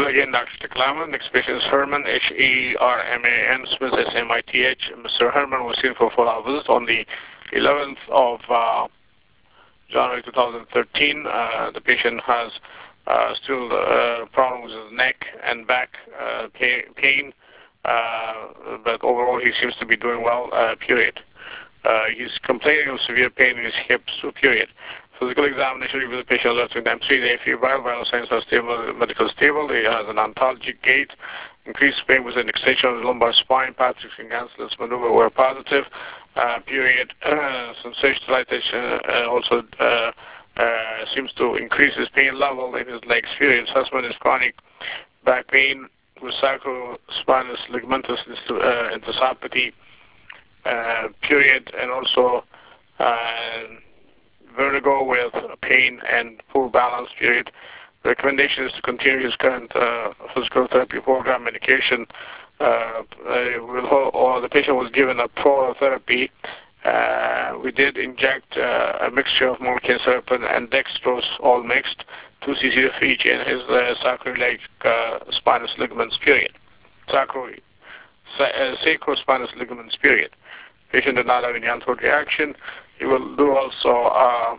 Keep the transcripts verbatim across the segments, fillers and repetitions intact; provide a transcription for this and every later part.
again, Doctor Teklama. Next patient is Herman, H E R M A N, Smith, S M I T H. Mister Herman was seen for a follow-up visit on the eleventh of uh, January two thousand thirteen. Uh, the patient has uh, still uh, problems with his neck and back uh, pain, pain uh, but overall he seems to be doing well, uh, period. Uh, he's complaining of severe pain in his hips, so period. Physical examination reveals the patient left with M three day febrile, vital signs are stable, medical stable. He has an ontologic gait, increased pain with an extension of the lumbar spine. Patrick's and Ganselis maneuver were positive, uh, period. Uh, sensationalization uh, also uh, uh, seems to increase his pain level in his legs, period. Assessment is chronic back pain with sacrospinous ligamentous uh, encephalopathy, uh, period, and also uh, vertigo with pain and poor balance, period. The recommendation is to continue his current uh, physical therapy program, medication. Uh, uh, or the patient was given a prolotherapy. Uh, we did inject uh, a mixture of Morphine syrup and dextrose, all mixed, two c c of each in his uh, sacroiliac uh, spinous ligaments, period. Sacro, sa uh, sacrospinous ligaments, period. Patient did not have any untoward reaction. He will do also, uh,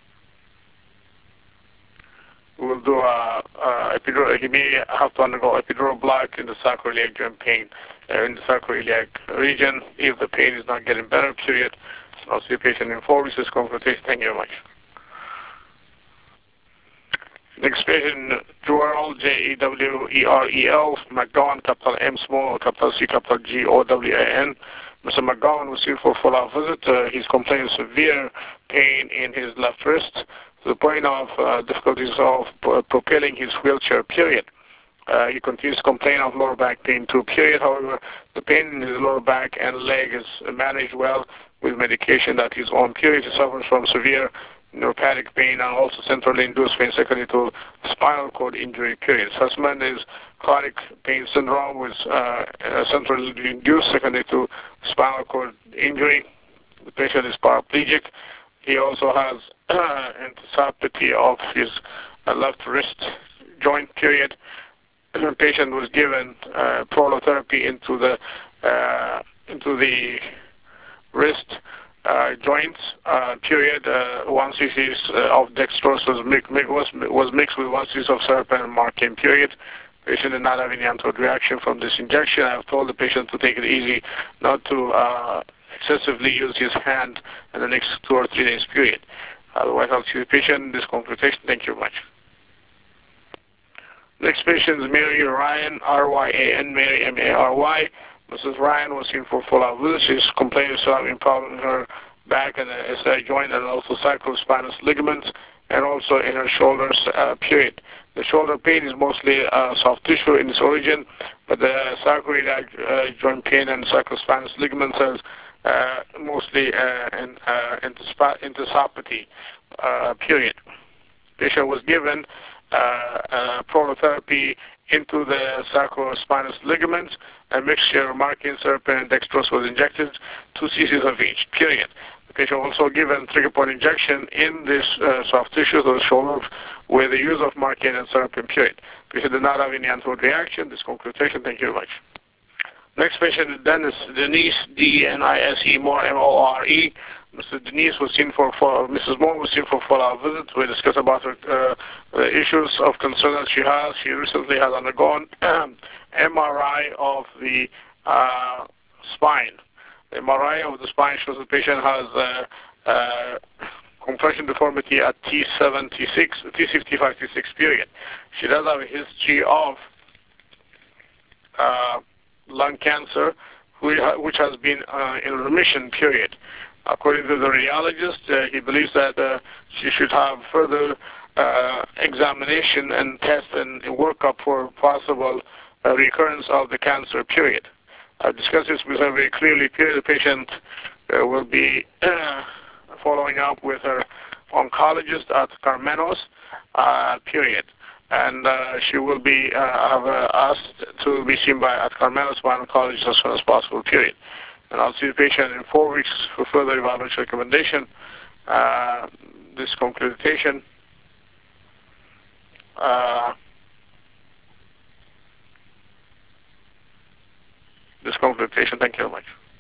we will do a, a epidural, he may have to undergo epidural block in the sacroiliac joint pain, uh, in the sacroiliac region, if the pain is not getting better, period. I'll see the patient in four weeks, this consultation. Thank you very much. Next patient, Jewel, J E W E R E L, McGowan, capital M, small, capital C, capital G O W A N. Mister McGowan was here for a follow-up visit. Uh, he's complaining of severe pain in his left wrist to the point of uh, difficulties of uh, propelling his wheelchair, period. Uh, he continues to complain of lower back pain too, period. However, the pain in his lower back and leg is managed well with medication that he's on, period. He suffers from severe neuropathic pain and also centrally induced pain secondary to spinal cord injury, period. Assessment is chronic pain syndrome with uh, uh, centrally induced secondary to spinal cord injury. The patient is paraplegic. He also has uh, encephalopathy of his uh, left wrist joint, period. The patient was given uh, prolotherapy into the uh, into the wrist uh, joints, uh, period. Uh, one cc uh, of dextrose was, mi was, was mixed with one cc of syrup and Marcaine, period. Patient did not have any untoward reaction from this injection. I have told the patient to take it easy, not to uh, excessively use his hand in the next two or three days, period. Otherwise, I'll see the patient in this consultation. Thank you very much. Next patient is Mary Ryan, R Y A N, Mary, M A R Y. Missus Ryan was seen for follow-up visit. She's complaining of having problem in her back and the S I joint and also sacrospinous ligaments and also in her shoulders, uh, period. The shoulder pain is mostly uh, soft tissue in its origin, but the sacroiliac uh, joint pain and sacrospinous ligaments is uh, mostly uh, in, uh, encephalopathy, uh, period. Patient was given uh, uh, prolotherapy into the sacrospinous ligaments. A mixture of Marcaine syrup and dextrose was injected, two cc's of each, period. The patient also given trigger point injection in this uh, soft tissue of the shoulder with the use of Marcaine and syrup, period. Patient did not have any untoward reaction. This consultation. Thank you very much. Next patient is Dennis, Denise, D E N I S E, Moore, M O R E. Missus Denise was seen for, for Missus Moore was seen for follow-up visit. We discussed about her uh, the issues of concern that she has. She recently has undergone um, M R I of the uh, spine. The M R I of the spine shows the patient has uh, uh, compression deformity at T seven, T six, T sixty-five, T six, period. She does have a history of uh, lung cancer, which has been uh, in remission, period. According to the radiologist, uh, he believes that uh, she should have further uh, examination and test and workup for possible uh, recurrence of the cancer, period. I've discussed this with her very clearly, period. The patient uh, will be uh, following up with her oncologist at Carmenos, uh, period. And uh, she will be uh, have, uh, asked to be seen by at Carmenos by an oncologist as soon as possible, period. And I'll see the patient in four weeks for further evaluation recommendation. Uh, this consultation. Uh, conclude the session. Thank you very much.